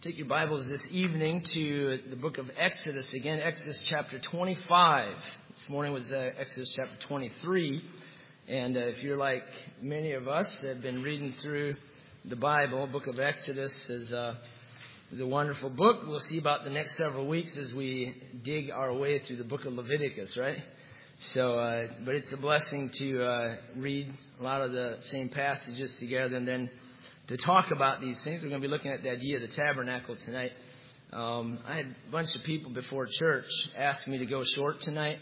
Take your Bibles this evening to the book of Exodus. Again, Exodus chapter 25. This morning was Exodus chapter 23. And if you're like many of us that have been reading through the Bible, book of Exodus is a wonderful book. We'll see about the next several weeks as we dig our way through the book of Leviticus, right? So, but it's a blessing to read a lot of the same passages together and then to talk about these things. We're going to be looking at the idea of the tabernacle tonight. I had a bunch of people before church ask me to go short tonight.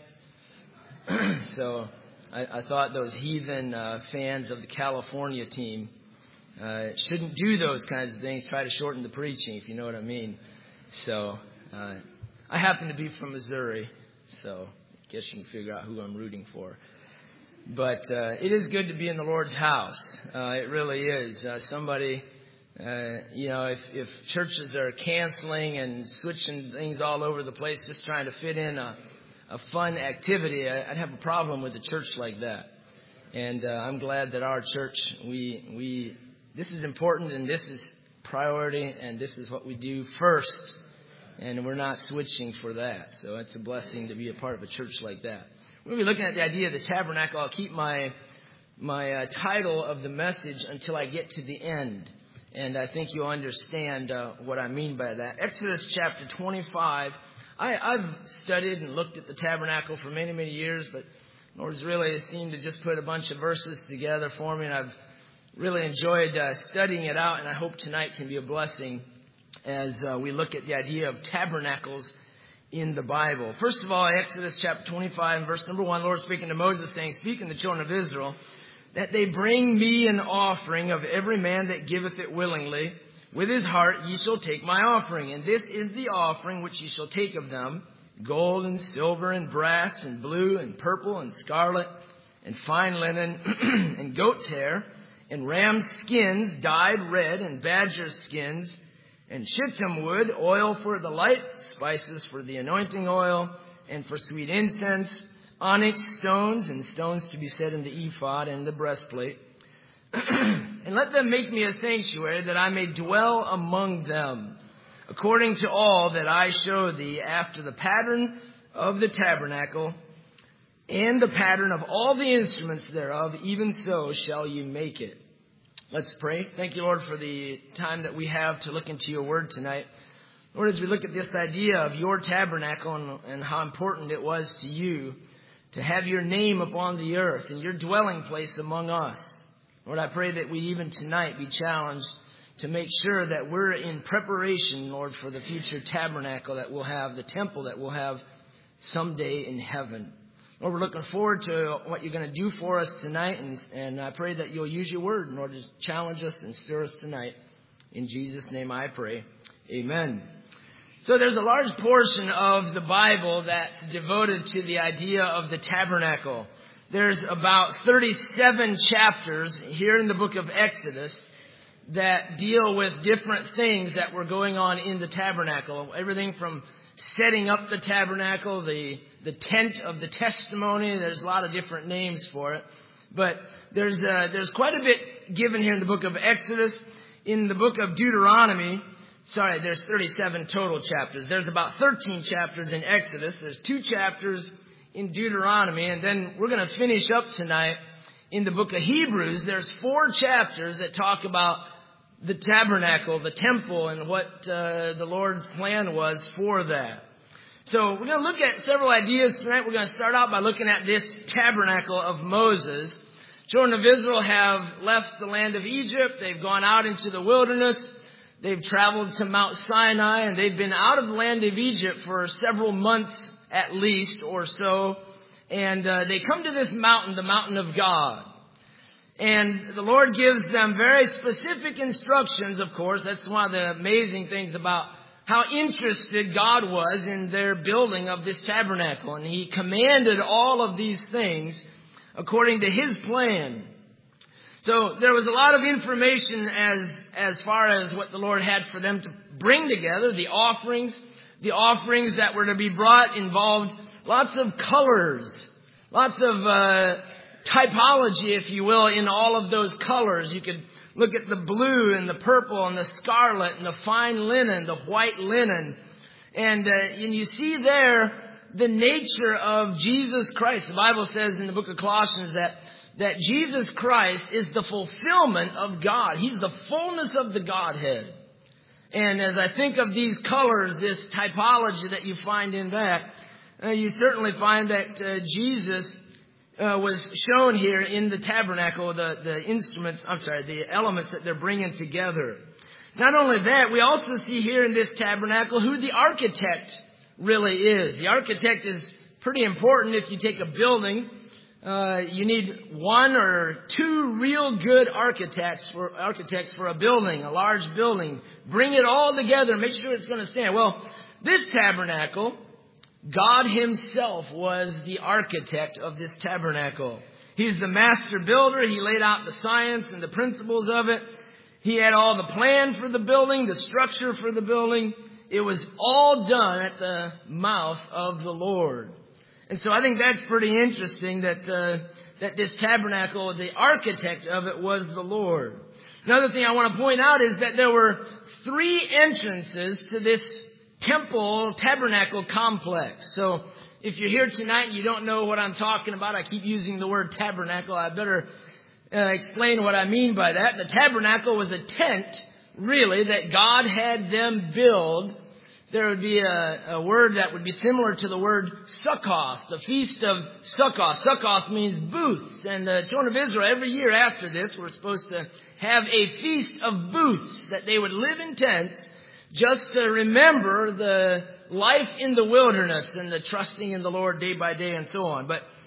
So I thought those heathen fans of the California team shouldn't do those kinds of things, try to shorten the preaching, if you know what I mean. So I happen to be from Missouri, so I guess you can figure out who I'm rooting for. But it is good to be in the Lord's house. It really is. Somebody, if churches are canceling and switching things all over the place, just trying to fit in a fun activity, I'd have a problem with a church like that. And I'm glad that our church, this is important and this is priority and this is what we do first. And we're not switching for that. So it's a blessing to be a part of a church like that. We're going to be looking at the idea of the tabernacle. I'll keep my title of the message until I get to the end. And I think you'll understand what I mean by that. Exodus chapter 25. I've studied and looked at the tabernacle for many, many years, but the Lord's really seemed to just put a bunch of verses together for me, and I've really enjoyed studying it out, and I hope tonight can be a blessing as we look at the idea of tabernacles in the Bible. First of all, Exodus chapter 25, verse number 1, Lord speaking to Moses, saying, speak to the children of Israel, that they bring me an offering of every man that giveth it willingly. With his heart ye shall take my offering. And this is the offering which ye shall take of them, gold and silver and brass and blue and purple and scarlet and fine linen and goat's hair and ram skins dyed red and badger skins and shittim wood, oil for the light, spices for the anointing oil, and for sweet incense, onyx stones, and stones to be set in the ephod and the breastplate. And let them make me a sanctuary, that I may dwell among them, according to all that I show thee, after the pattern of the tabernacle, and the pattern of all the instruments thereof, even so shall ye make it. Let's pray. Thank you, Lord, for the time that we have to look into your word tonight. Lord, as we look at this idea of your tabernacle and how important it was to you to have your name upon the earth and your dwelling place among us. Lord, I pray that we even tonight be challenged to make sure that we're in preparation, Lord, for the future tabernacle that we'll have, the temple that we'll have someday in heaven. Lord, we're looking forward to what you're going to do for us tonight, and I pray that you'll use your word in order to challenge us and stir us tonight. In Jesus' name I pray. Amen. So there's a large portion of the Bible that's devoted to the idea of the tabernacle. There's about 37 chapters here in the book of Exodus that deal with different things that were going on in the tabernacle. Everything from setting up the tabernacle, the tent of the testimony. There's a lot of different names for it. But there's quite a bit given here in the book of Exodus. In the book of Deuteronomy, there's 37 total chapters. There's about 13 chapters in Exodus. There's 2 chapters in Deuteronomy. And then we're going to finish up tonight in the book of Hebrews. There's 4 chapters that talk about the tabernacle, the temple, and what the Lord's plan was for that. So we're going to look at several ideas tonight. We're going to start out by looking at this tabernacle of Moses. Children of Israel have left the land of Egypt. They've gone out into the wilderness. They've traveled to Mount Sinai, and they've been out of the land of Egypt for several months at least or so. And they come to this mountain, the mountain of God. And the Lord gives them very specific instructions, of course. That's one of the amazing things about how interested God was in their building of this tabernacle. And he commanded all of these things according to his plan. So there was a lot of information as far as what the Lord had for them to bring together. The offerings that were to be brought involved lots of colors, lots of typology, if you will, in all of those colors. You could look at the blue and the purple and the scarlet and the fine linen, the white linen. And you see there the nature of Jesus Christ. The Bible says in the book of Colossians that Jesus Christ is the fulfillment of God. He's the fullness of the Godhead. And as I think of these colors, this typology that you find in that, you certainly find that Jesus was shown here in the tabernacle, the elements that they're bringing together. Not only that, we also see here in this tabernacle who the architect really is. The architect is pretty important. If you take a building, you need one or two real good architects for a building, a large building. Bring it all together, make sure it's going to stand. Well, this tabernacle, God himself was the architect of this tabernacle. He's the master builder. He laid out the science and the principles of it. He had all the plan for the building, the structure for the building. It was all done at the mouth of the Lord. And so I think that's pretty interesting that this tabernacle, the architect of it was the Lord. Another thing I want to point out is that there were 3 entrances to this temple tabernacle complex. So if you're here tonight and you don't know what I'm talking about, I keep using the word tabernacle. I better explain what I mean by that. The tabernacle was a tent, really, that God had them build. There would be a word that would be similar to the word Sukkoth, the feast of Sukkoth. Sukkoth means booths. And the children of Israel, every year after this, were supposed to have a feast of booths, that they would live in tents just to remember the life in the wilderness and the trusting in the Lord day by day and so on.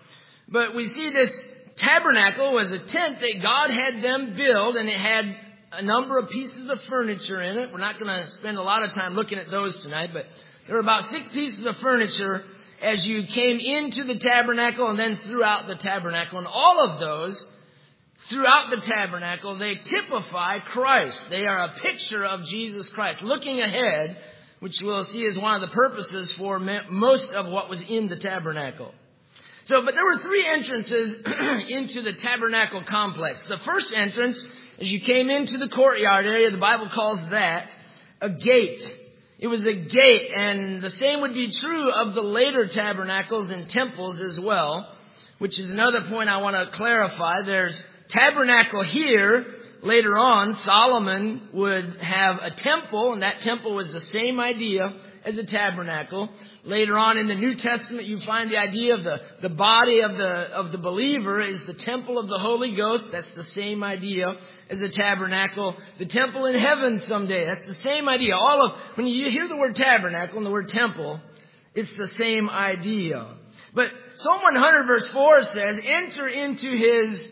But we see this tabernacle was a tent that God had them build, and it had a number of pieces of furniture in it. We're not going to spend a lot of time looking at those tonight, but there were about 6 pieces of furniture as you came into the tabernacle and then throughout the tabernacle. And all of those throughout the tabernacle, they typify Christ. They are a picture of Jesus Christ. Looking ahead, which we'll see is one of the purposes for most of what was in the tabernacle. But there were 3 entrances into the tabernacle complex. The first entrance, as you came into the courtyard area, the Bible calls that a gate. It was a gate, and the same would be true of the later tabernacles and temples as well, which is another point I want to clarify. There's tabernacle here. Later on, Solomon would have a temple, and that temple was the same idea as a tabernacle. Later on in the New Testament, you find the idea of the body of the believer is the temple of the Holy Ghost. That's the same idea as a tabernacle. The temple in heaven someday. That's the same idea. When you hear the word tabernacle and the word temple, it's the same idea. But Psalm 100 verse 4 says, enter into his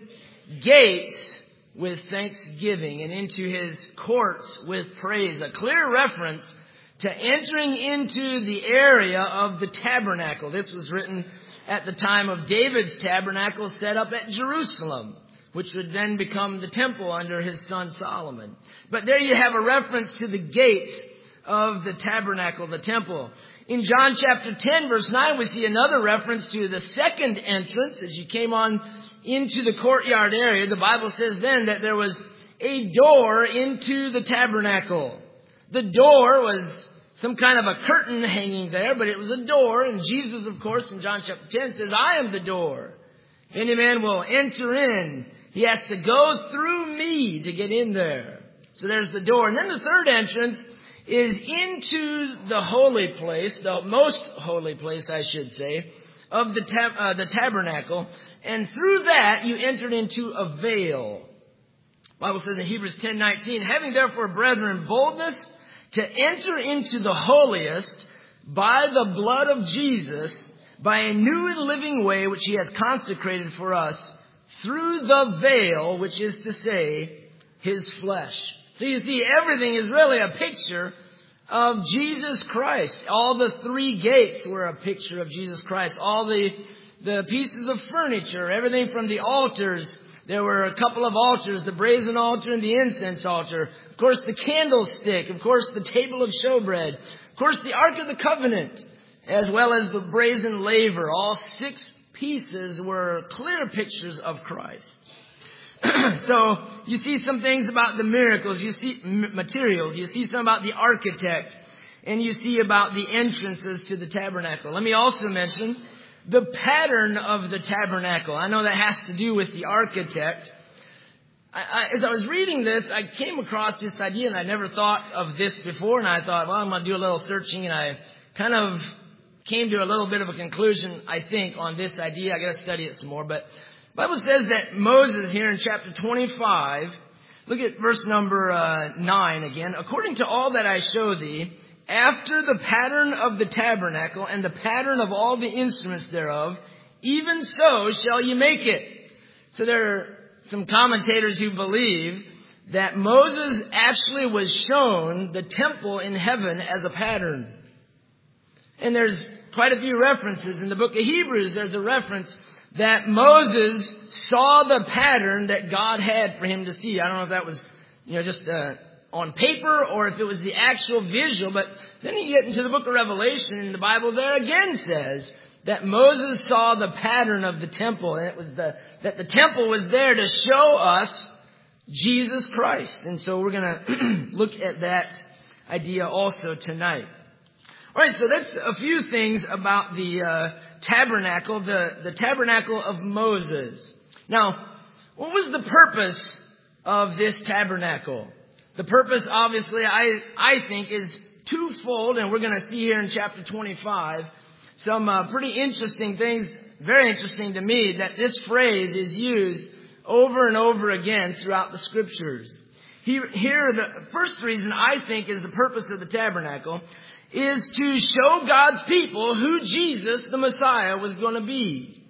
gates with thanksgiving and into his courts with praise. A clear reference to entering into the area of the tabernacle. This was written at the time of David's tabernacle set up at Jerusalem, which would then become the temple under his son Solomon. But there you have a reference to the gate of the tabernacle, the temple. In John chapter 10 verse 9, we see another reference to the second entrance. As you came on into the courtyard area, the Bible says then that there was a door into the tabernacle. The door was some kind of a curtain hanging there, but it was a door. And Jesus, of course, in John chapter 10 says, I am the door. If any man will enter in, he has to go through me to get in there. So there's the door. And then the third entrance is into the holy place, the most holy place, I should say, of the tabernacle. And through that, you entered into a veil. The Bible says in Hebrews 10:19, having therefore, brethren, boldness to enter into the holiest by the blood of Jesus, by a new and living way which he hath consecrated for us, through the veil, which is to say, his flesh. So you see, everything is really a picture of Jesus Christ. All the 3 gates were a picture of Jesus Christ. All the pieces of furniture, everything from the altars. There were a couple of altars, the brazen altar and the incense altar. Of course, the candlestick. Of course, the table of showbread. Of course, the Ark of the Covenant, as well as the brazen laver. All 6 pieces were clear pictures of Christ. So you see some things about the miracles, you see materials, you see some about the architect, and you see about the entrances to the tabernacle. Let me also mention the pattern of the tabernacle. I know that has to do with the architect. As I was reading this, I came across this idea, and I never thought of this before, and I thought, well, I'm going to do a little searching, and I kind of came to a little bit of a conclusion, I think, on this idea. I got to study it some more, but the Bible says that Moses here in chapter 25, look at verse number 9 again. According to all that I show thee, after the pattern of the tabernacle and the pattern of all the instruments thereof, even so shall you make it. So there are some commentators who believe that Moses actually was shown the temple in heaven as a pattern. And there's quite a few references. In the book of Hebrews, there's a reference that Moses saw the pattern that God had for him to see. I don't know if that was, just on paper or if it was the actual visual. But then you get into the book of Revelation, and the Bible there again says that Moses saw the pattern of the temple, and it was that the temple was there to show us Jesus Christ. And so we're going to look at that idea also tonight. All right, so that's a few things about the tabernacle, the tabernacle of Moses. Now, what was the purpose of this tabernacle? The purpose, obviously, I think, is twofold, and we're going to see here in chapter 25 some pretty interesting things, very interesting to me, that this phrase is used over and over again throughout the Scriptures. Here, the first reason I think is the purpose of the tabernacle is to show God's people who Jesus, the Messiah, was going to be.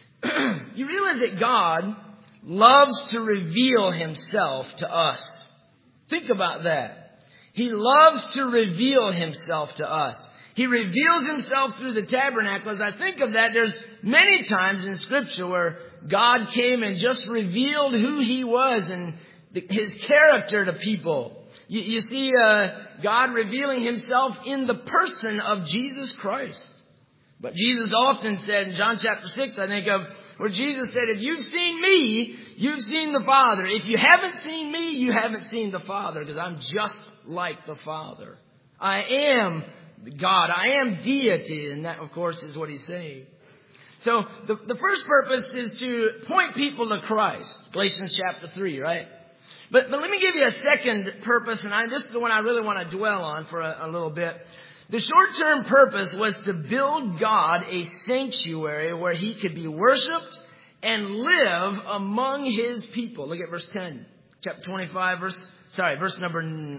You realize that God loves to reveal Himself to us. Think about that. He loves to reveal Himself to us. He reveals Himself through the tabernacle. As I think of that, there's many times in Scripture where God came and just revealed who He was and His character to people. You see God revealing Himself in the person of Jesus Christ. But Jesus often said in John chapter 6, I think of, where Jesus said, if you've seen me, you've seen the Father. If you haven't seen me, you haven't seen the Father, because I'm just like the Father. I am God. I am deity. And that, of course, is what He's saying. So the first purpose is to point people to Christ. Galatians chapter 3, right? But let me give you a second purpose, and this is the one I really want to dwell on for a little bit. The short-term purpose was to build God a sanctuary where He could be worshipped and live among His people. Look at verse 10, chapter 25, verse number,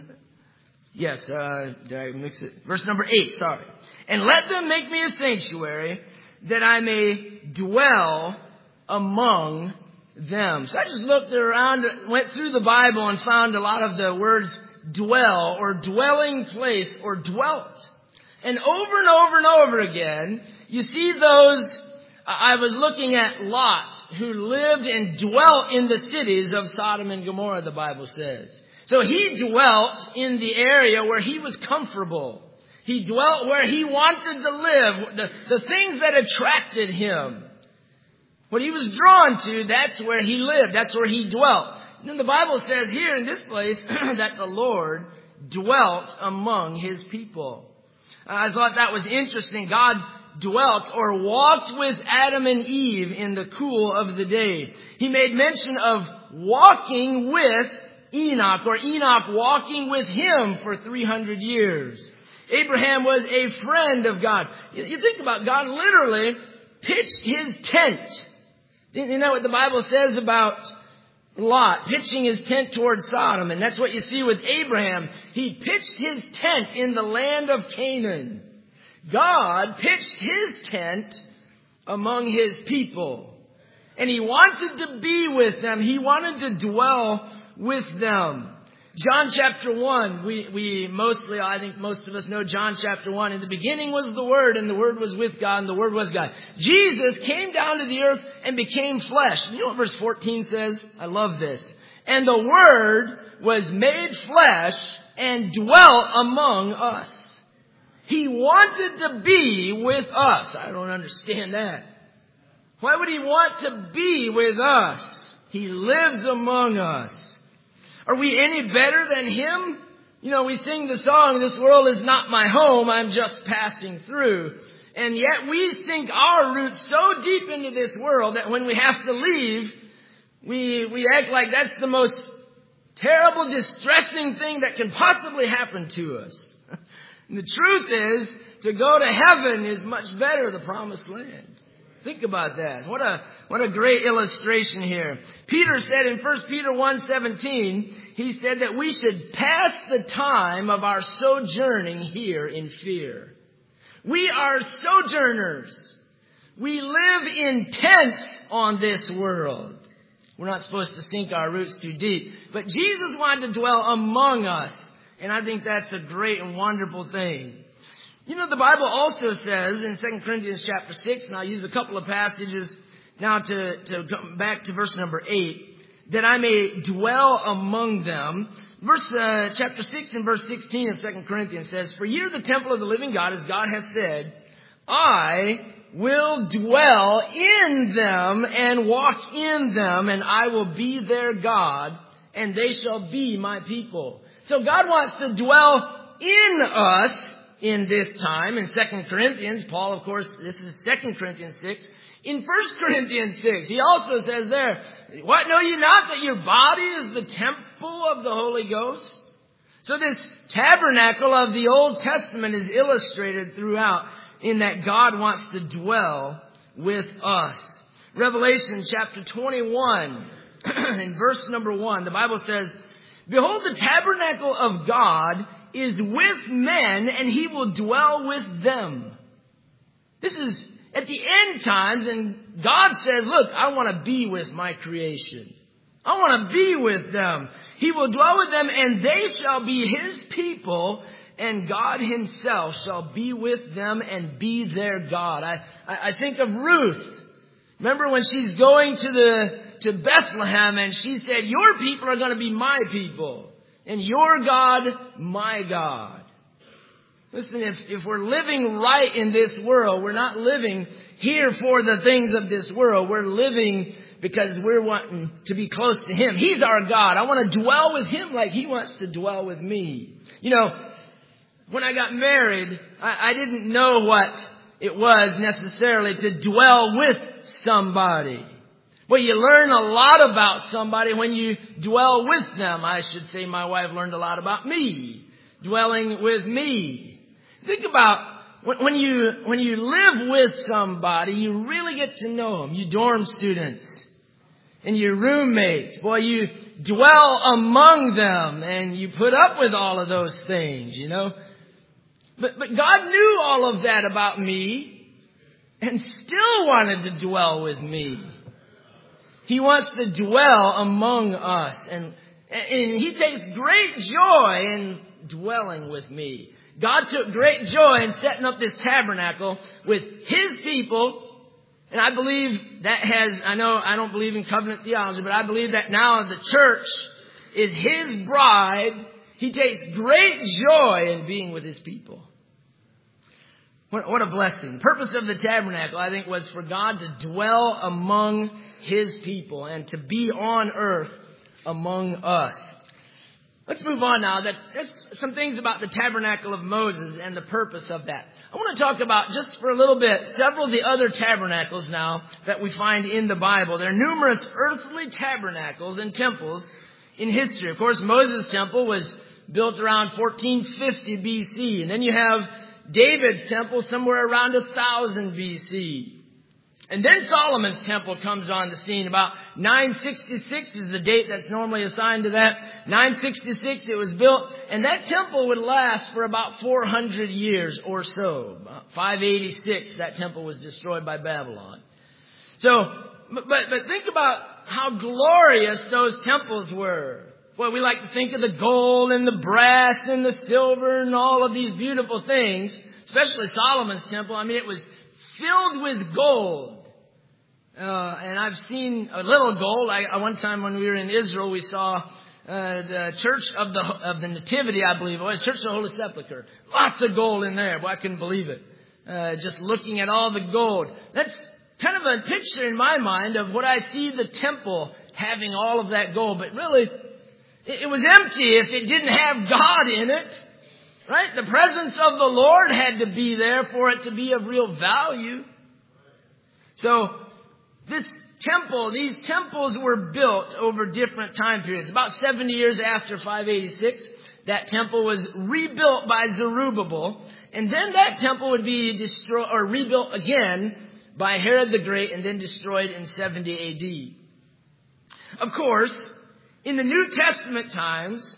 did I mix it? Verse number 8, sorry. And let them make me a sanctuary that I may dwell among them. So I just looked around, went through the Bible and found a lot of the words dwell or dwelling place or dwelt. And over again, you see those, I was looking at Lot, who lived and dwelt in the cities of Sodom and Gomorrah, the Bible says. So he dwelt in the area where he was comfortable. He dwelt where he wanted to live, the things that attracted him. What he was drawn to, that's where he lived. That's where he dwelt. And then the Bible says here in this place that the Lord dwelt among His people. I thought that was interesting. God dwelt or walked with Adam and Eve in the cool of the day. He made mention of walking with Enoch, or Enoch walking with him for 300 years. Abraham was a friend of God. You think about God literally pitched his tent. Isn't that what the Bible says about Lot pitching his tent towards Sodom? And that's what you see with Abraham. He pitched his tent in the land of Canaan. God pitched His tent among His people. And He wanted to be with them. He wanted to dwell with them. John chapter 1, we mostly, I think most of us know John chapter 1. In the beginning was the Word, and the Word was with God, and the Word was God. Jesus came down to the earth and became flesh. You know what verse 14 says? I love this. And the Word was made flesh and dwelt among us. He wanted to be with us. I don't understand that. Why would He want to be with us? He lives among us. Are we any better than Him? You know, we sing the song, "This world is not my home, I'm just passing through." And yet we sink our roots so deep into this world that when we have to leave, we act like that's the most terrible, distressing thing that can possibly happen to us. And the truth is, to go to heaven is much better, the promised land. Think about that. What a great illustration here. Peter said in 1 Peter 1:17, he said that we should pass the time of our sojourning here in fear. We are sojourners. We live in tents on this world. We're not supposed to sink our roots too deep. But Jesus wanted to dwell among us. And I think that's a great and wonderful thing. You know, the Bible also says in 2 Corinthians chapter 6, and I'll use a couple of passages now to come back to verse number 8, that I may dwell among them. Chapter 6 and verse 16 of 2 Corinthians says, "For ye are the temple of the living God, as God has said, I will dwell in them and walk in them, and I will be their God, and they shall be my people." So God wants to dwell in us in this time. In 2 Corinthians, Paul, of course, this is 2 Corinthians 6. In 1 Corinthians 6, he also says there, "What, know you not that your body is the temple of the Holy Ghost?" So this tabernacle of the Old Testament is illustrated throughout in that God wants to dwell with us. Revelation chapter 21, in verse number 1, the Bible says, "Behold, the tabernacle of God is with men, and He will dwell with them." This is at the end times, and God says, look, I want to be with my creation. I want to be with them. He will dwell with them, and they shall be His people, and God Himself shall be with them and be their God. I think of Ruth. Remember when she's going to Bethlehem, and she said, "Your people are going to be my people, and your God, my God." Listen, if we're living right in this world, we're not living here for the things of this world. We're living because we're wanting to be close to Him. He's our God. I want to dwell with Him like He wants to dwell with me. You know, when I got married, I didn't know what it was necessarily to dwell with somebody. Well, you learn a lot about somebody when you dwell with them. I should say my wife learned a lot about me, dwelling with me. Think about when you live with somebody, you really get to know them. You dorm students and your roommates. Boy, you dwell among them and you put up with all of those things, you know. But God knew all of that about me and still wanted to dwell with me. He wants to dwell among us, and He takes great joy in dwelling with me. God took great joy in setting up this tabernacle with His people. And I believe I don't believe in covenant theology, but I believe that now the church is His bride. He takes great joy in being with His people. What a blessing. The purpose of the tabernacle, I think, was for God to dwell among His people and to be on earth among us. Let's move on now. There's some things about the tabernacle of Moses and the purpose of that. I want to talk about, just for a little bit, several of the other tabernacles now that we find in the Bible. There are numerous earthly tabernacles and temples in history. Of course, Moses' temple was built around 1450 BC. And then you have David's temple somewhere around 1000 BC. And then Solomon's temple comes on the scene. About 966 is the date that's normally assigned to that. 966 it was built. And that temple would last for about 400 years or so. About 586 that temple was destroyed by Babylon. So, but think about how glorious those temples were. Well, we like to think of the gold and the brass and the silver and all of these beautiful things. Especially Solomon's temple. I mean, it was filled with gold. And I've seen a little gold. One time when we were in Israel, we saw the Church of the Nativity, I believe it was, Church of the Holy Sepulchre. Lots of gold in there. Boy, I couldn't believe it. Just looking at all the gold. That's kind of a picture in my mind of what I see the temple having all of that gold. But really, it was empty if it didn't have God in it. Right? The presence of the Lord had to be there for it to be of real value. So this temple, these temples were built over different time periods. About 70 years after 586, that temple was rebuilt by Zerubbabel. And then that temple would be destroyed or rebuilt again by Herod the Great and then destroyed in 70 AD. Of course, in the New Testament times,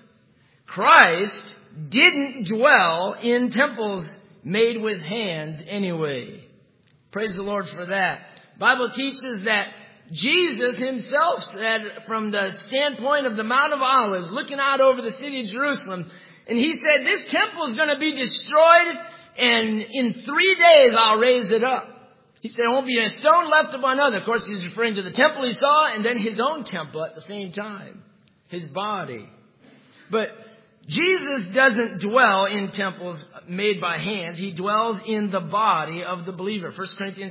Christ didn't dwell in temples made with hands anyway. Praise the Lord for that. The Bible teaches that Jesus himself said from the standpoint of the Mount of Olives, looking out over the city of Jerusalem, and he said, this temple is going to be destroyed, and in 3 days I'll raise it up. He said, there won't be a stone left upon another. Of course, he's referring to the temple he saw, and then his own temple at the same time. His body. But Jesus doesn't dwell in temples made by hands. He dwells in the body of the believer. 1 Corinthians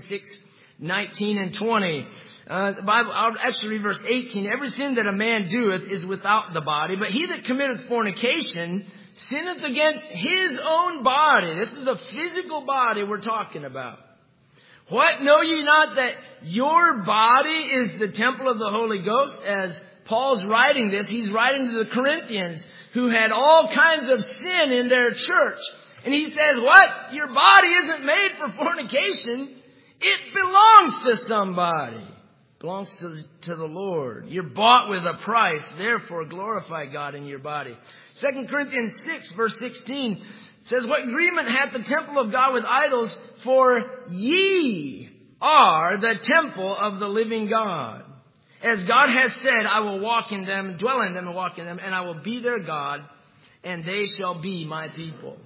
6:19 and 20. The Bible, I'll actually read verse 18. Every sin that a man doeth is without the body, but he that committeth fornication sinneth against his own body. This is the physical body we're talking about. What, know ye not that your body is the temple of the Holy Ghost? As Paul's writing this, he's writing to the Corinthians who had all kinds of sin in their church. And he says, what? Your body isn't made for fornication. It belongs to somebody. It belongs to the Lord. You're bought with a price. Therefore, glorify God in your body. 2 Corinthians 6, verse 16 says, what agreement hath the temple of God with idols? For ye are the temple of the living God. As God has said, I will walk in them, dwell in them and walk in them, and I will be their God, and they shall be my people.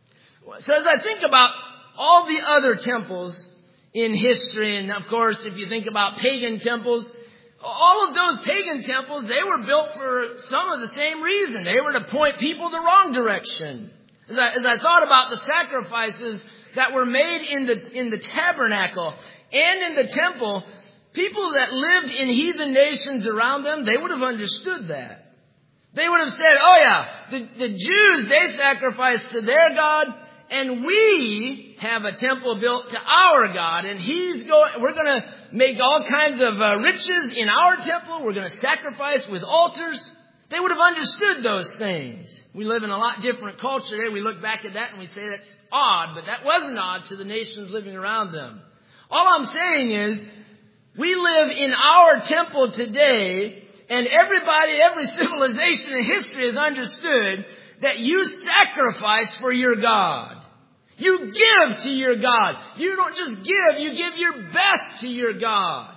So as I think about all the other temples in history, and of course, if you think about pagan temples, all of those pagan temples, they were built for some of the same reason. They were to point people the wrong direction. As I thought about the sacrifices that were made in the tabernacle and in the temple, people that lived in heathen nations around them, they would have understood that. They would have said, oh yeah, the Jews, they sacrifice to their God, and we have a temple built to our God, and we're going to make all kinds of riches in our temple. We're going to sacrifice with altars. They would have understood those things. We live in a lot different culture today. We look back at that and we say that's odd, but that wasn't odd to the nations living around them. All I'm saying is, we live in our temple today, and every civilization in history has understood that you sacrifice for your God. You give to your God. You don't just give, you give your best to your God.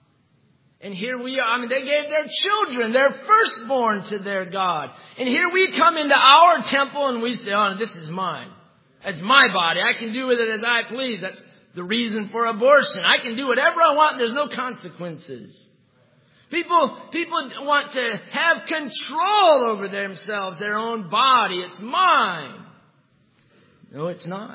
And here we are. They gave their children, their firstborn to their God. And here we come into our temple and we say, oh, this is mine. That's my body. I can do with it as I please. That's the reason for abortion. I can do whatever I want. There's no consequences. People want to have control over themselves, their own body. It's mine. No, it's not.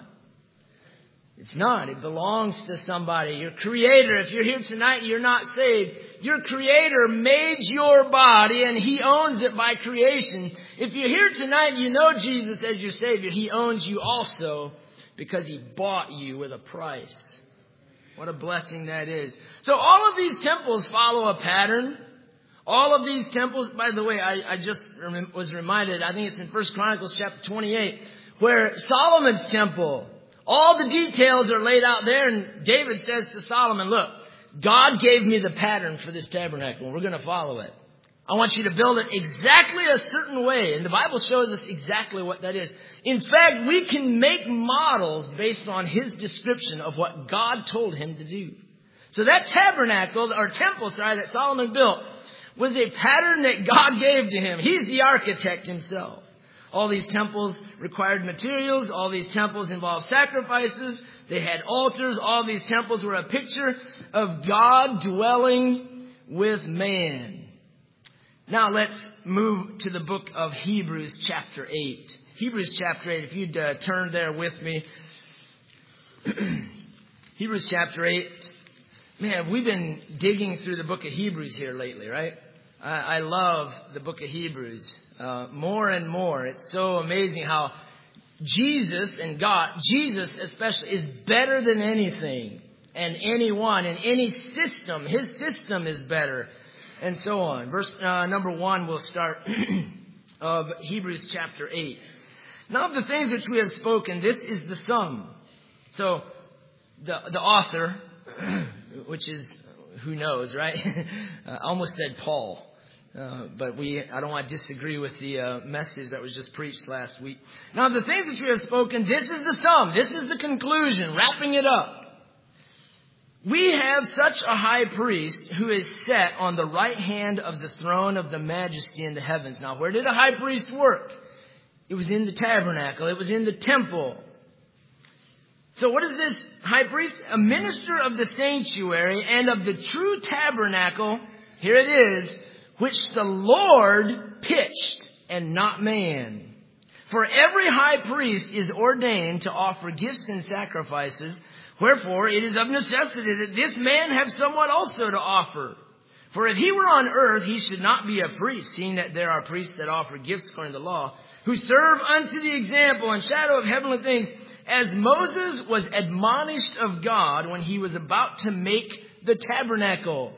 It's not. It belongs to somebody. Your Creator, if you're here tonight and you're not saved, your Creator made your body and He owns it by creation. If you're here tonight and you know Jesus as your Savior, He owns you also because He bought you with a price. What a blessing that is. So all of these temples follow a pattern. All of these temples, by the way, I just was reminded, I think it's in 1 Chronicles chapter 28, where Solomon's temple, all the details are laid out there, and David says to Solomon, look, God gave me the pattern for this tabernacle, and we're going to follow it. I want you to build it exactly a certain way, and the Bible shows us exactly what that is. In fact, we can make models based on his description of what God told him to do. So that tabernacle, or temple, that Solomon built, was a pattern that God gave to him. He's the architect himself. All these temples required materials. All these temples involved sacrifices. They had altars. All these temples were a picture of God dwelling with man. Now let's move to the book of Hebrews chapter 8. Hebrews chapter 8, if you'd turn there with me. Hebrews chapter 8. Man, we've been digging through the book of Hebrews here lately, right? I love the book of Hebrews more and more. It's so amazing how Jesus and God, Jesus especially, is better than anything and anyone and any system. His system is better, and so on. Verse number 1, we'll start of Hebrews chapter 8. Now of the things which we have spoken, this is the sum. So the author, which is, who knows, right? I almost said Paul. But I don't want to disagree with the message that was just preached last week. Now, the things which we have spoken, this is the sum. This is the conclusion, wrapping it up. We have such a high priest who is set on the right hand of the throne of the majesty in the heavens. Now, where did a high priest work? It was in the tabernacle. It was in the temple. So what is this high priest? A minister of the sanctuary and of the true tabernacle. Here it is. Which the Lord pitched and not man. For every high priest is ordained to offer gifts and sacrifices. Wherefore it is of necessity that this man have somewhat also to offer. For if he were on earth, he should not be a priest, seeing that there are priests that offer gifts according to the law, who serve unto the example and shadow of heavenly things, as Moses was admonished of God when he was about to make the tabernacle.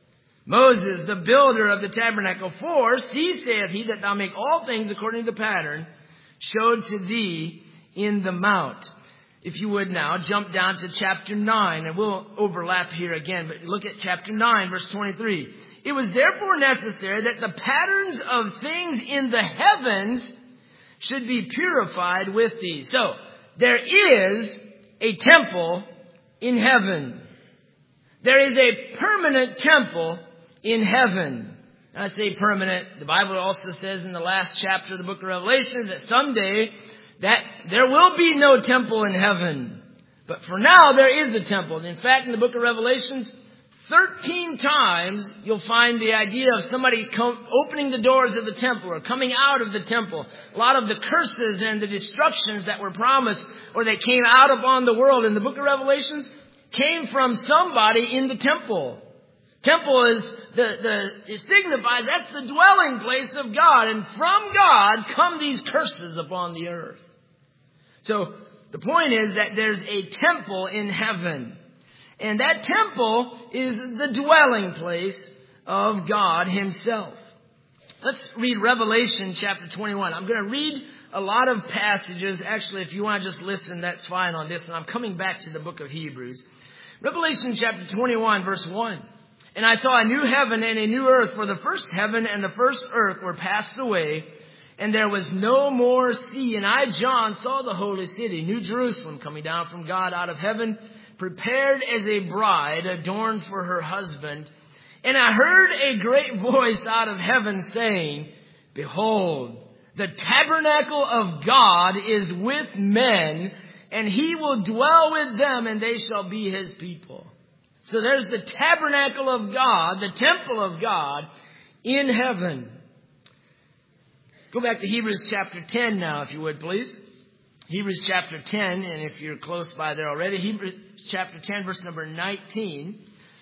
Moses, the builder of the tabernacle, for, see, saith he, that thou make all things according to the pattern showed to thee in the mount. If you would now jump down to chapter 9, and we'll overlap here again, but look at chapter 9, verse 23. It was therefore necessary that the patterns of things in the heavens should be purified with these. So, there is a temple in heaven. There is a permanent temple in heaven. And I say permanent. The Bible also says in the last chapter of the book of Revelation that someday that there will be no temple in heaven. But for now there is a temple. In fact, in the book of Revelations, 13 times you'll find the idea of somebody opening the doors of the temple or coming out of the temple. A lot of the curses and the destructions that were promised or that came out upon the world in the book of Revelations came from somebody in the temple. Temple is it signifies that's the dwelling place of God, and from God come these curses upon the earth. So the point is that there's a temple in heaven, and that temple is the dwelling place of God Himself. Let's read Revelation chapter 21. I'm going to read a lot of passages. Actually, if you want to just listen, that's fine on this. And I'm coming back to the book of Hebrews. Revelation chapter 21, verse 1. And I saw a new heaven and a new earth, for the first heaven and the first earth were passed away, and there was no more sea. And I, John, saw the holy city, New Jerusalem, coming down from God out of heaven, prepared as a bride adorned for her husband. And I heard a great voice out of heaven saying, Behold, the tabernacle of God is with men, and He will dwell with them, and they shall be His people. So there's the tabernacle of God, the temple of God in heaven. Go back to Hebrews chapter 10 now, if you would, please. Hebrews chapter 10, and if you're close by there already, Hebrews chapter 10, verse number 19.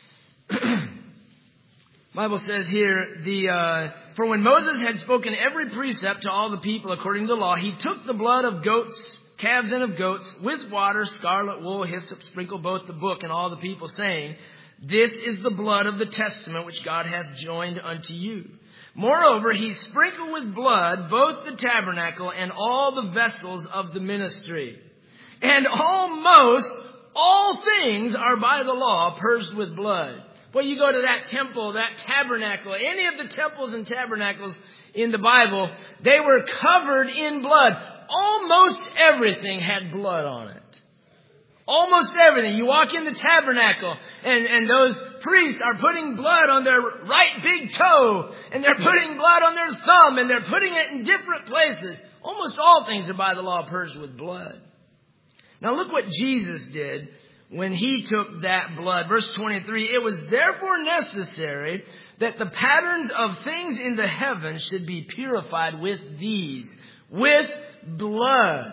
Bible says here, for when Moses had spoken every precept to all the people according to the law, he took the blood of goats, calves and of goats, with water, scarlet wool, hyssop, sprinkled both the book and all the people, saying, This is the blood of the testament which God hath joined unto you. Moreover, he sprinkled with blood both the tabernacle and all the vessels of the ministry. And almost all things are by the law purged with blood. Well, you go to that temple, that tabernacle, any of the temples and tabernacles in the Bible, they were covered in blood. Almost everything had blood on it. Almost everything. You walk in the tabernacle and those priests are putting blood on their right big toe, and they're putting blood on their thumb, and they're putting it in different places. Almost all things are by the law purged with blood. Now look what Jesus did when He took that blood. Verse 23, it was therefore necessary that the patterns of things in the heavens should be purified with these, with blood.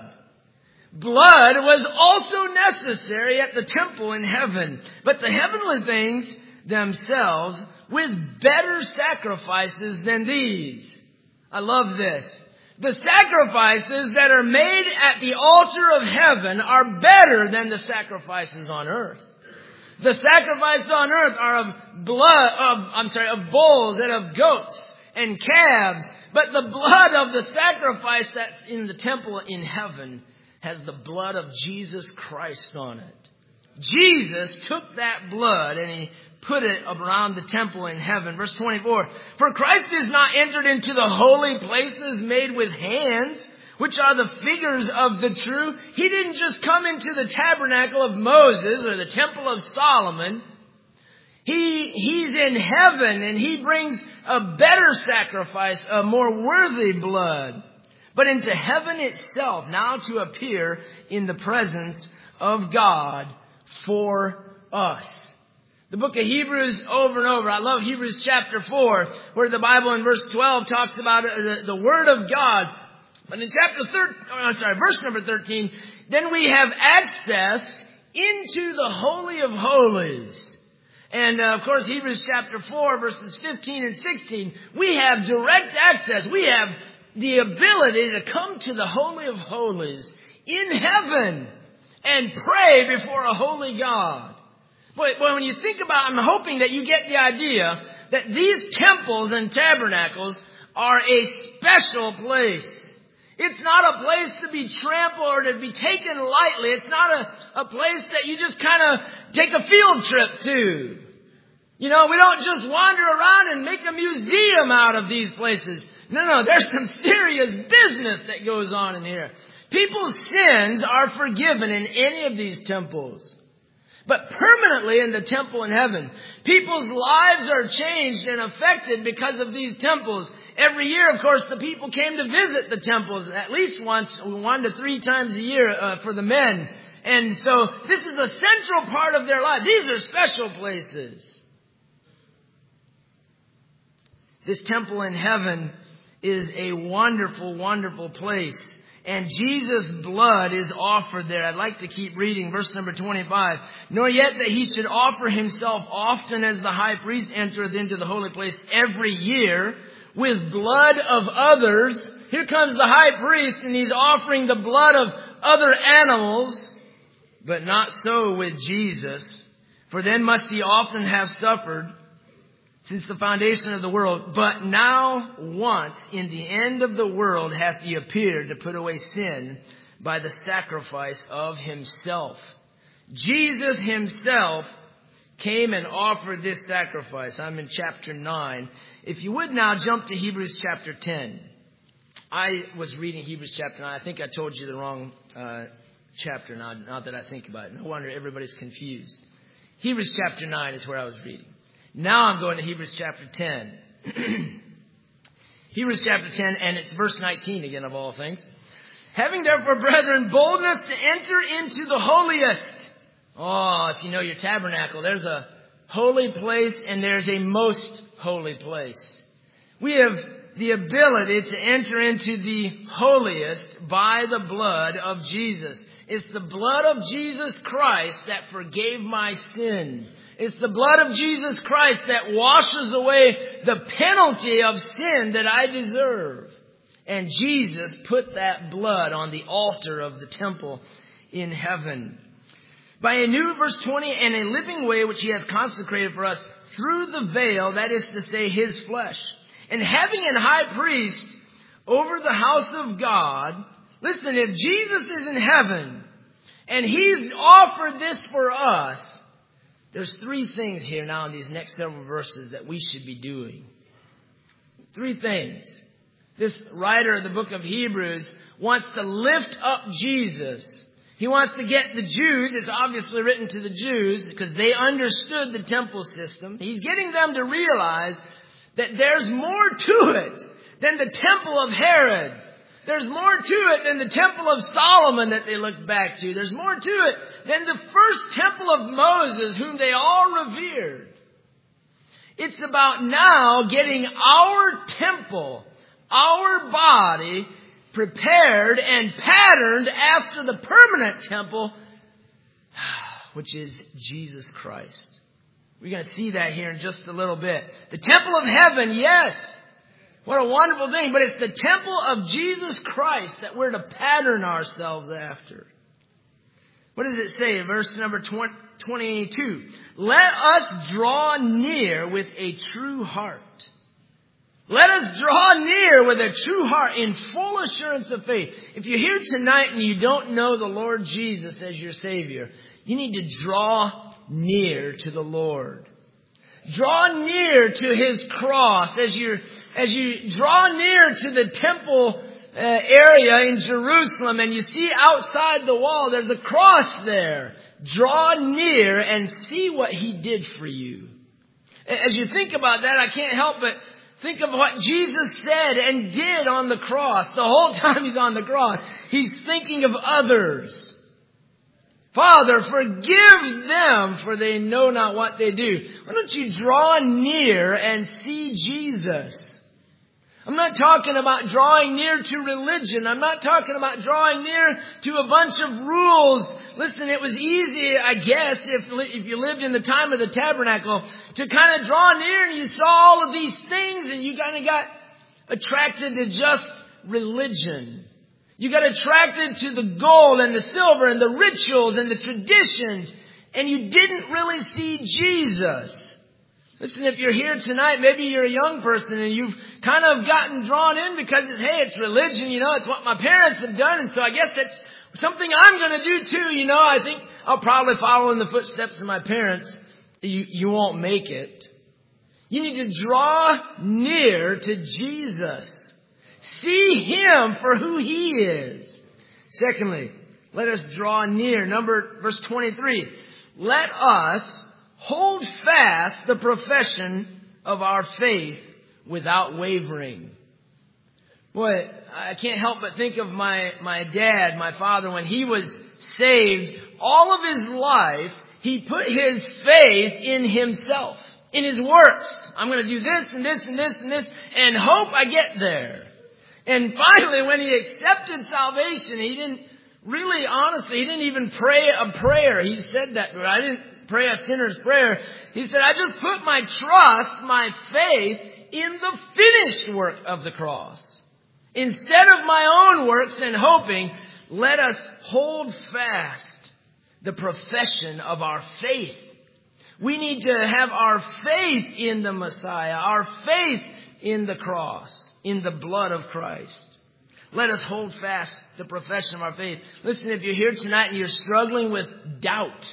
Blood was also necessary at the temple in heaven. But the heavenly things, themselves with better sacrifices than these. I love this. The sacrifices that are made at the altar of heaven are better than the sacrifices on earth. The sacrifices on earth are of bulls and of goats and calves. But the blood of the sacrifice that's in the temple in heaven has the blood of Jesus Christ on it. Jesus took that blood and He put it around the temple in heaven. Verse 24, for Christ is not entered into the holy places made with hands, which are the figures of the true. He didn't just come into the tabernacle of Moses or the temple of Solomon. He's in heaven and He brings a better sacrifice, a more worthy blood. But into heaven itself, now to appear in the presence of God for us. The book of Hebrews over and over. I love Hebrews chapter 4, where the Bible in verse 12 talks about the Word of God. But in verse number 13, then we have access into the Holy of Holies. And of course, Hebrews chapter 4, verses 15 and 16, we have direct access. We have the ability to come to the Holy of Holies in heaven and pray before a holy God. But when you think about, I'm hoping that you get the idea that these temples and tabernacles are a special place. It's not a place to be trampled or to be taken lightly. It's not a place that you just kind of take a field trip to. You know, we don't just wander around and make a museum out of these places. No, there's some serious business that goes on in here. People's sins are forgiven in any of these temples. But permanently in the temple in heaven, people's lives are changed and affected because of these temples. Every year, of course, the people came to visit the temples at least once, 1 to 3 times a year for the men. And so this is a central part of their life. These are special places. This temple in heaven is a wonderful, wonderful place. And Jesus' blood is offered there. I'd like to keep reading verse number 25. Nor yet that He should offer Himself often as the high priest entereth into the holy place every year with blood of others. Here comes the high priest and he's offering the blood of other animals. But not so with Jesus. For then must He often have suffered since the foundation of the world. But now once in the end of the world hath He appeared to put away sin by the sacrifice of Himself. Jesus Himself came and offered this sacrifice. I'm in chapter 9. If you would now jump to Hebrews chapter 10. I was reading Hebrews chapter 9. I think I told you the wrong chapter now that I think about it. No wonder everybody's confused. Hebrews chapter 9 is where I was reading. Now I'm going to Hebrews chapter 10. Hebrews chapter 10, and it's verse 19 again of all things. Having therefore, brethren, boldness to enter into the holiest. Oh, if you know your tabernacle, there's a holy place and there's a most holy place. We have the ability to enter into the holiest by the blood of Jesus. It's the blood of Jesus Christ that forgave my sin. It's the blood of Jesus Christ that washes away the penalty of sin that I deserve. And Jesus put that blood on the altar of the temple in heaven. By a new, verse 20, and a living way which He hath consecrated for us through the veil, that is to say, His flesh. And having an high priest over the house of God. Listen, if Jesus is in heaven and He's offered this for us, there's 3 things here now in these next several verses that we should be doing. 3 things. This writer of the book of Hebrews wants to lift up Jesus. He wants to get the Jews, it's obviously written to the Jews because they understood the temple system. He's getting them to realize that there's more to it than the temple of Herod. There's more to it than the temple of Solomon that they look back to. There's more to it than the first temple of Moses, whom they all revered. It's about now getting our temple, our body, prepared and patterned after the permanent temple, which is Jesus Christ. We're going to see that here in just a little bit. The temple of heaven, yes. What a wonderful thing. But it's the temple of Jesus Christ that we're to pattern ourselves after. What does it say in verse number 22? Let us draw near with a true heart. Let us draw near with a true heart in full assurance of faith. If you're here tonight and you don't know the Lord Jesus as your Savior, you need to draw near to the Lord. Draw near to His cross as you draw near to the temple area in Jerusalem and you see outside the wall there's a cross there. Draw near and see what He did for you. As you think about that, I can't help but think of what Jesus said and did on the cross. The whole time He's on the cross, He's thinking of others. Father, forgive them, for they know not what they do. Why don't you draw near and see Jesus? I'm not talking about drawing near to religion. I'm not talking about drawing near to a bunch of rules. Listen, it was easy, I guess, if you lived in the time of the tabernacle, to kind of draw near and you saw all of these things and you kind of got attracted to just religion. You got attracted to the gold and the silver and the rituals and the traditions, and you didn't really see Jesus. Listen, if you're here tonight, maybe you're a young person and you've kind of gotten drawn in because it's religion, it's what my parents have done, and so I guess that's something I'm going to do too, I think I'll probably follow in the footsteps of my parents. You won't make it. You need to draw near to Jesus. See Him for who He is. Secondly, let us draw near. Verse 23. Let us hold fast the profession of our faith without wavering. Boy, I can't help but think of my dad, my father, when he was saved. All of his life, he put his faith in himself, in his works. I'm going to do this and this and this and this and hope I get there. And finally, when he accepted salvation, he didn't even pray a prayer. He said that, I didn't pray a sinner's prayer. He said, I just put my trust, my faith in the finished work of the cross. Instead of my own works and hoping, let us hold fast the profession of our faith. We need to have our faith in the Messiah, our faith in the cross, in the blood of Christ. Let us hold fast the profession of our faith. Listen, if you're here tonight and you're struggling with doubt,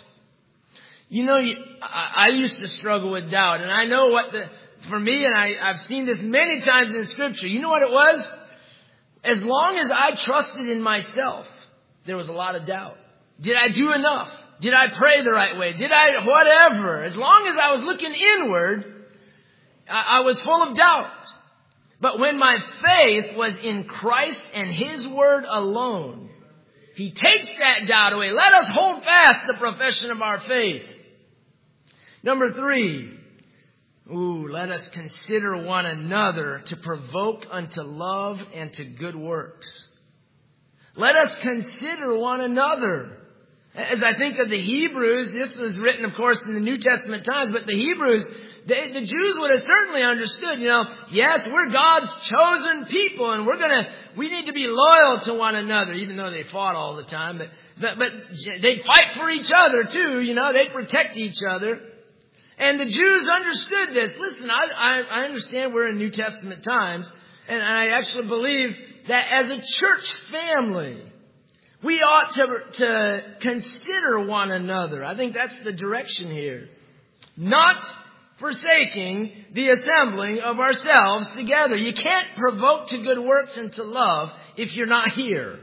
I used to struggle with doubt, and I know for me, and I've seen this many times in Scripture. You know what it was? As long as I trusted in myself, there was a lot of doubt. Did I do enough? Did I pray the right way? Did I whatever? As long as I was looking inward, I was full of doubt. But when my faith was in Christ and His Word alone, He takes that doubt away. Let us hold fast the profession of our faith. Number 3. Let us consider one another to provoke unto love and to good works. Let us consider one another. As I think of the Hebrews, this was written, of course, in the New Testament times, but the Hebrews, the Jews would have certainly understood, yes, we're God's chosen people and we need to be loyal to one another, even though they fought all the time, but they fight for each other too, they protect each other. And the Jews understood this. Listen, I understand we're in New Testament times, and I actually believe that as a church family, we ought to consider one another. I think that's the direction here. Not forsaking the assembling of ourselves together. You can't provoke to good works and to love if you're not here.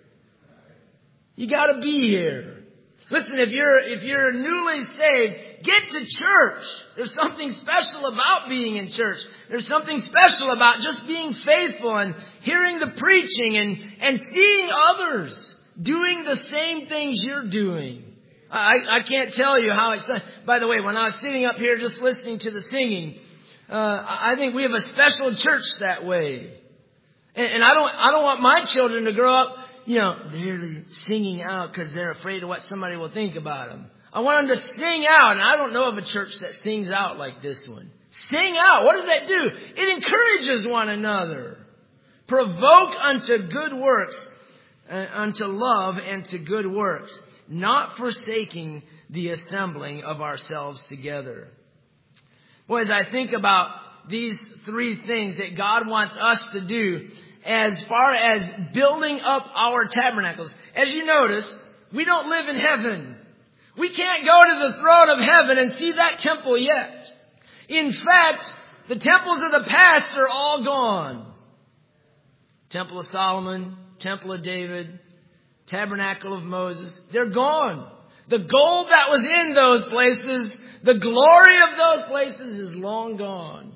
You got to be here. Listen, if you're newly saved, get to church. There's something special about being in church. There's something special about just being faithful and hearing the preaching and seeing others doing the same things you're doing. I can't tell you how it's done. By the way, when I was sitting up here just listening to the singing, I think we have a special church that way. And I don't want my children to grow up, barely singing out because they're afraid of what somebody will think about them. I want them to sing out. And I don't know of a church that sings out like this one. Sing out. What does that do? It encourages one another. Provoke unto good works, unto love and to good works, not forsaking the assembling of ourselves together. Boy, as I think about these three things that God wants us to do as far as building up our tabernacles. As you notice, we don't live in heaven. We can't go to the throne of heaven and see that temple yet. In fact, the temples of the past are all gone. Temple of Solomon, Temple of David, Tabernacle of Moses, they're gone. The gold that was in those places, the glory of those places is long gone.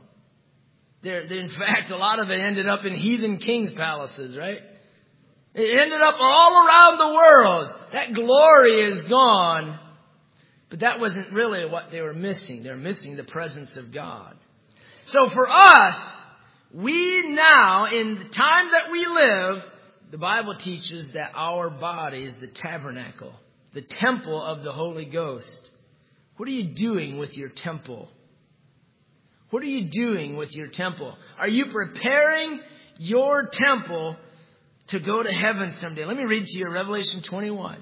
In fact, a lot of it ended up in heathen kings' palaces, right? It ended up all around the world. That glory is gone. But that wasn't really what they were missing. They were missing the presence of God. So for us, we now, in the time that we live, the Bible teaches that our body is the tabernacle, the temple of the Holy Ghost. What are you doing with your temple? What are you doing with your temple? Are you preparing your temple to go to heaven someday? Let me read to you Revelation 21,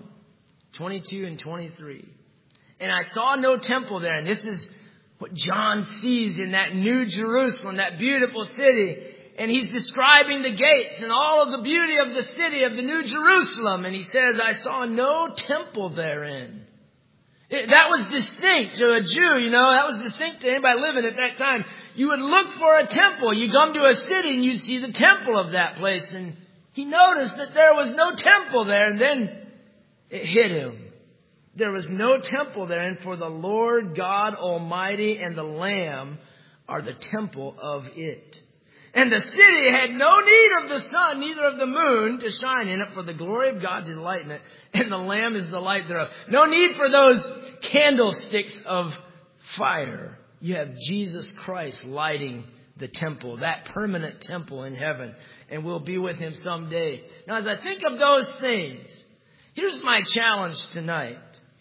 22 and 23. And I saw no temple there. And this is what John sees in that New Jerusalem, that beautiful city. And he's describing the gates and all of the beauty of the city of the New Jerusalem. And he says, I saw no temple therein. That was distinct to a Jew, that was distinct to anybody living at that time. You would look for a temple. You come to a city and you see the temple of that place. And he noticed that there was no temple there. And then it hit him. There was no temple there. And for the Lord God Almighty and the Lamb are the temple of it. And the city had no need of the sun, neither of the moon to shine in it, for the glory of God did lighten it, and the Lamb is the light thereof. No need for those candlesticks of fire. You have Jesus Christ lighting the temple, that permanent temple in heaven, and we'll be with him someday. Now, as I think of those things, here's my challenge tonight.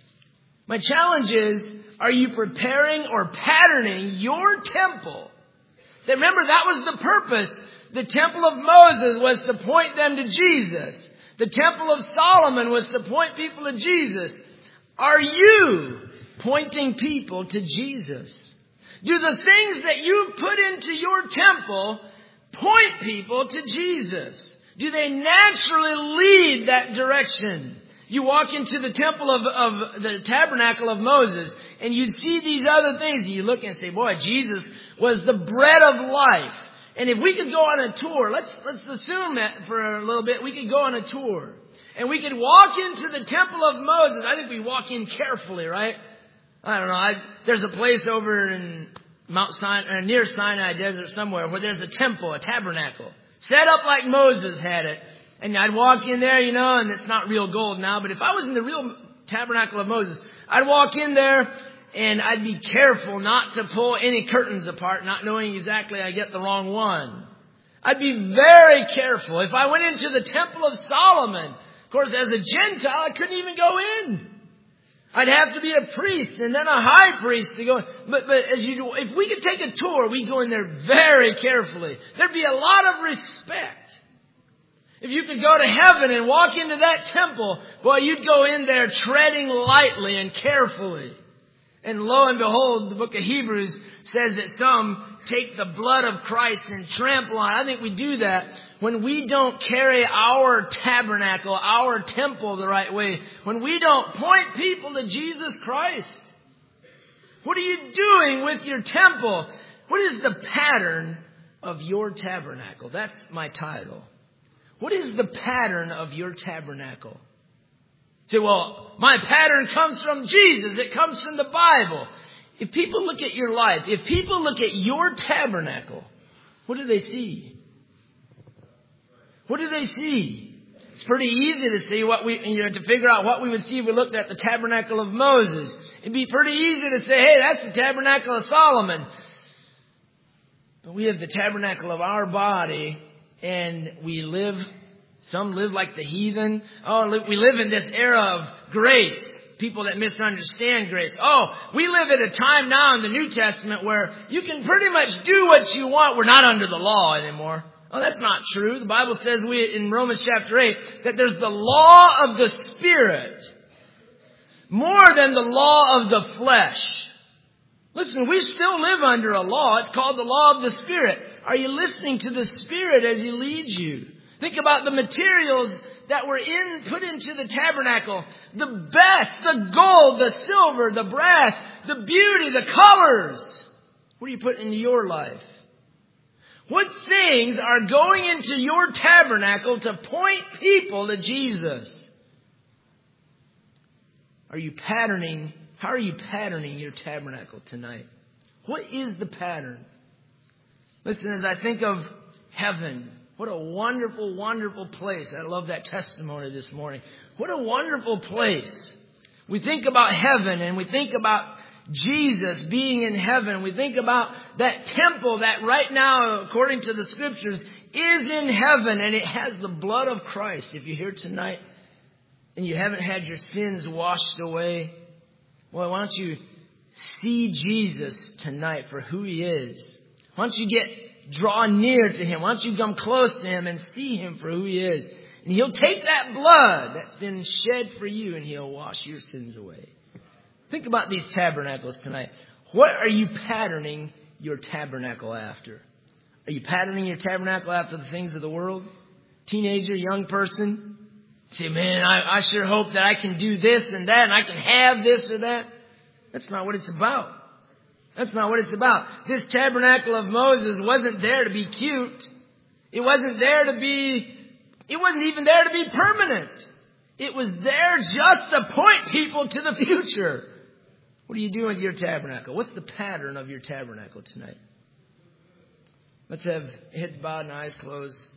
My challenge is, are you preparing or patterning your temple? Remember, that was the purpose. The temple of Moses was to point them to Jesus. The temple of Solomon was to point people to Jesus. Are you pointing people to Jesus? Do the things that you put into your temple point people to Jesus? Do they naturally lead that direction? You walk into the temple of the tabernacle of Moses and you see these other things and you look and say, boy, Jesus was the bread of life. And if we could go on a tour, let's assume that for a little bit, we could go on a tour and we could walk into the temple of Moses. I think we walk in carefully, right? I don't know. There's a place over in Mount Sinai, near Sinai Desert somewhere where there's a temple, a tabernacle set up like Moses had it. And I'd walk in there, and it's not real gold now, but if I was in the real tabernacle of Moses, I'd walk in there and I'd be careful not to pull any curtains apart, not knowing exactly I get the wrong one. I'd be very careful. If I went into the temple of Solomon, of course, as a Gentile, I couldn't even go in. I'd have to be a priest and then a high priest to go in. But if we could take a tour, we'd go in there very carefully. There'd be a lot of respect. If you could go to heaven and walk into that temple, well, you'd go in there treading lightly and carefully. And lo and behold, the book of Hebrews says that some take the blood of Christ and trample on it. I think we do that when we don't carry our tabernacle, our temple the right way. When we don't point people to Jesus Christ. What are you doing with your temple? What is the pattern of your tabernacle? That's my title. What is the pattern of your tabernacle? Say, well, my pattern comes from Jesus. It comes from the Bible. If people look at your life, if people look at your tabernacle, what do they see? What do they see? It's pretty easy to see to figure out what we would see if we looked at the tabernacle of Moses. It'd be pretty easy to say, hey, that's the tabernacle of Solomon. But we have the tabernacle of our body. And some live like the heathen. We live in this era of grace. people that misunderstand grace. Oh, we live at a time now in the New Testament where you can pretty much do what you want. We're not under the law anymore. Oh, that's not true. The Bible says in Romans chapter 8 that there's the law of the Spirit more than the law of the flesh. Listen, we still live under a law. It's called the law of the Spirit. Are you listening to the Spirit as He leads you? Think about the materials that were put into the tabernacle. The best, the gold, the silver, the brass, the beauty, the colors. What are you putting into your life? What things are going into your tabernacle to point people to Jesus? How are you patterning your tabernacle tonight? What is the pattern? Listen, as I think of heaven, what a wonderful, wonderful place. I love that testimony this morning. What a wonderful place. We think about heaven and we think about Jesus being in heaven. We think about that temple that right now, according to the scriptures, is in heaven, and it has the blood of Christ. If you're here tonight and you haven't had your sins washed away, well, why don't you see Jesus tonight for who He is? Why don't you draw near to Him? Why don't you come close to Him and see Him for who He is? And He'll take that blood that's been shed for you and He'll wash your sins away. Think about these tabernacles tonight. What are you patterning your tabernacle after? Are you patterning your tabernacle after the things of the world? Teenager, young person? Say, man, I sure hope that I can do this and that and I can have this or that. That's not what it's about. That's not what it's about. This tabernacle of Moses wasn't there to be cute. It wasn't even there to be permanent. It was there just to point people to the future. What are you doing with your tabernacle? What's the pattern of your tabernacle tonight? Let's have heads bowed and eyes closed.